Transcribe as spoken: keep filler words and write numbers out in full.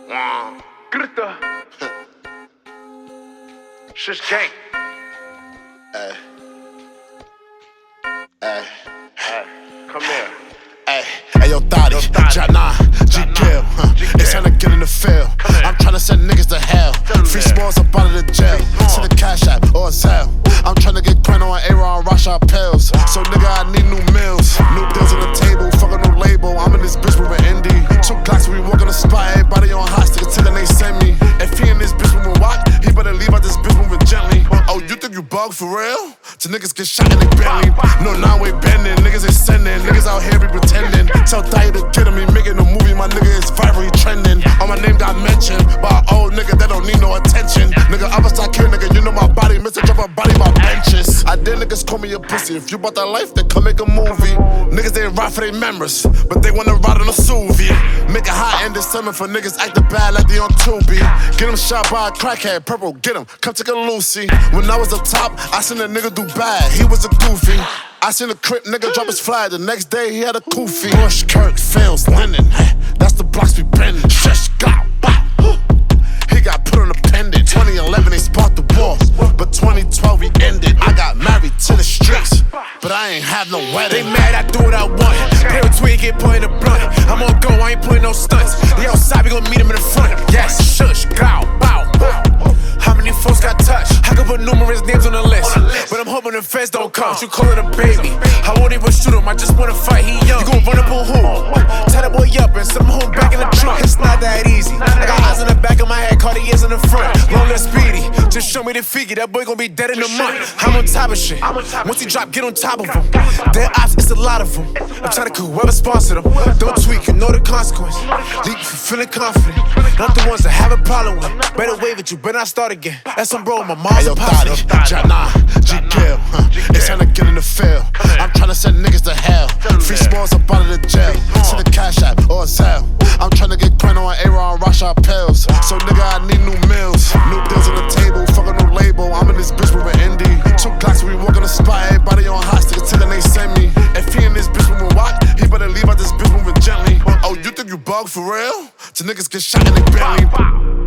Grita. Shish gang. Ay. Ay. Hey, come here. Ay. Hey, yo, Thotty, Jana, G-Gill, huh? It's time to get in the field. I'm tryna send niggas to hell. Free smalls up out of the jail. Send a cash app or a Zelle. I'm tryna get grind on A-Ron, Rasha pills. So nigga, I need new meals. New deals on the table, fucking new label. I'm in this bitch with an indie. Two Glocks, we walk on the spot. Everybody on hostage till they send me. If he in this bitch moving walk, he better leave out this bitch moving gently. Oh, you think you bug for real? Till niggas get shot in the belly. No nine-way bending, niggas is sending. Niggas out here be pretending. Tell Thotty to get him, he making a movie. My nigga is virally trending. All my name got mentioned by an old nigga that don't need no attention. Nigga, I was start killing, nigga, you know my body. Mister drop a body, my benches. I did niggas call me a pussy. If you bought that life, then come make a movie. Niggas, they ride for their members, but they wanna ride on a S U V. Make a high end December for niggas acting bad like they on Tubi. Get him shot by a crackhead, purple, get him, come take a Lucy. When I was the top, I seen a nigga do bad, he was a goofy. I seen a crip nigga drop his flag, the next day he had a koofy. Bush, Kirk, Fields, Lennon, that's the blocks we bending. Shush, got, bop. He got put on a pendant. twenty eleven they sparked the war, but twenty twelve we ended. I got married to the streets, but I ain't have no wedding. They mad, I do what I want. Play with tweet, get put in the blunt. I'm on go, I ain't putting no stunts. They outside, we gon' meet him in the front. Yes, shush, gow, bow. How many folks got touched? I could put numerous names on the list, but I'm hoping the feds don't come. You call it a baby. I won't even shoot him, I just wanna fight, he young. You gon' run up on who? Tie that boy up and send him home back in the trunk. It's not that easy. I got eyes in the back of my head, Cartier's in the front. Long and speedy, just show me the figure. That boy gon' be dead in a month. I'm on top of shit. Once he drop, get on top of him. Dead ops, it's a lot of them. I'm tryna cool whoever sponsored them. Don't tweak, you know the consequence. Leak for feeling confident. Not the ones that have a problem with. Better wave at you, better not start again. That's some bro, my mom's hey, yo, a Thotty, Jana, G-Gill, huh? It's time to get in the field. I'm tryna send niggas to hell. Free smalls up out of the jail. Send a cash app or a Zelle. I'm tryna get grind on A-Ron, Rasha pills. So nigga, I need new meals. New deals on the table, fucking new label. I'm in this bitch with an indie. Two Glocks, we walk on the spot. Everybody on hostage till they send me. If he in this bitch moving walk, he better leave out this bitch moving gently. Oh, you think you bug for real? Till niggas get shot in the belly.